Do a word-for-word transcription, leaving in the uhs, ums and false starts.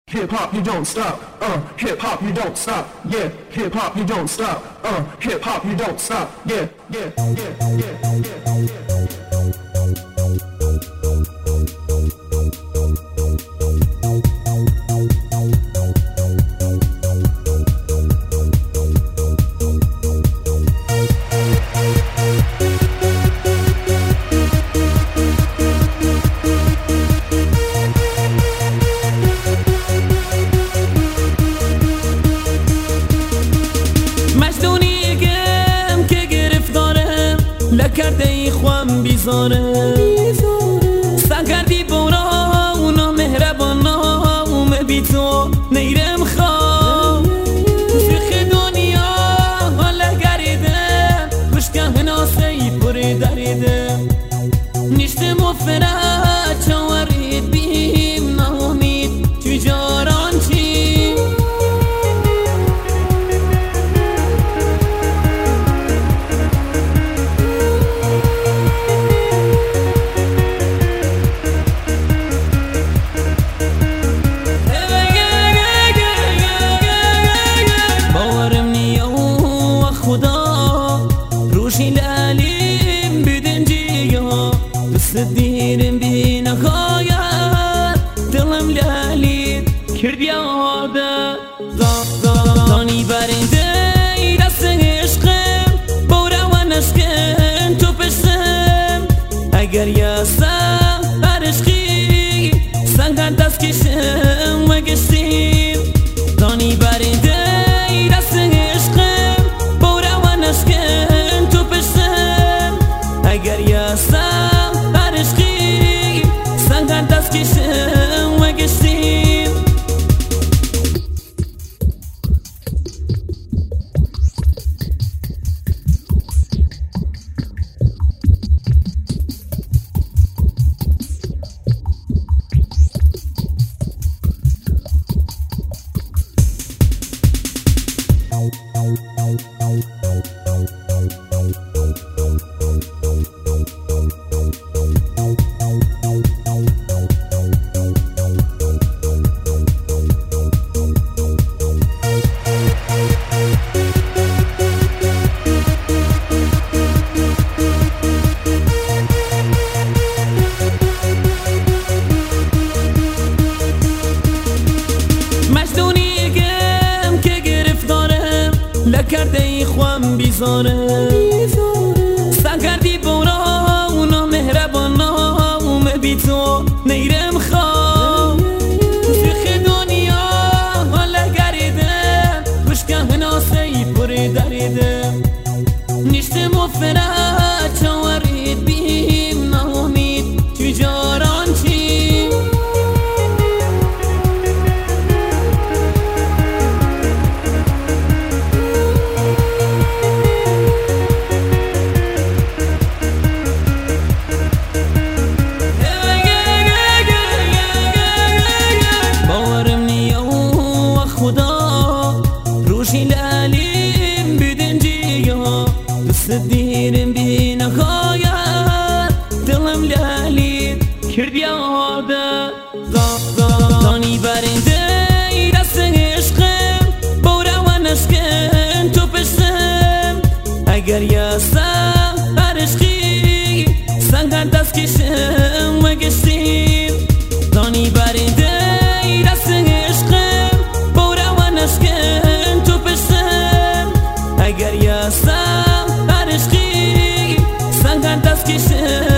Hip hop, you don't stop. Uh, hip hop, you don't stop. Yeah, hip hop, you don't stop. Uh, hip hop, you don't stop. Yeah, yeah, yeah, yeah, yeah, yeah. کرده ای خوام بیزاره سکردی بورا اونا مهربانا اومه بی تو نیرم خواه فیخ دنیا حالا گریده خوشگاه ناسه پره دریده نیشت مفرد چاورید بیم نامید تجاران چی لالیم بدن جیا بس دیرم بی نهایت دلم لالید کرد یاده دانی برنده دست عشقم بورا و نشکن تو پشتم اگر یاسم هر عشقی سنگن دست کشم و گشتیم دانی برنده دست عشقم بورا و نشکن اگر یاسم هر عشقی سنگن دست کشم و گشتیم کرده ای خوام بیزاره سکردی بورا اونا مهربانا اومه بی تو نیرم خواه فیخ دنیا حالا گریده خوشگاه ناسه پره دریده نیشت مفرد چاورید بیم نامید تجاران چی لالیم بدن جیا بس دیرم بی نهایت دلم لالید کرد یاده دانی برنده دست عشقم بورا و نشکن تو پشتم اگر یاسم هر عشقی سنگن دست کشم و گشتیم دانی برنده دست عشقم بورا و نشکن اگر یاسم هر عشقی سنگن دست کشم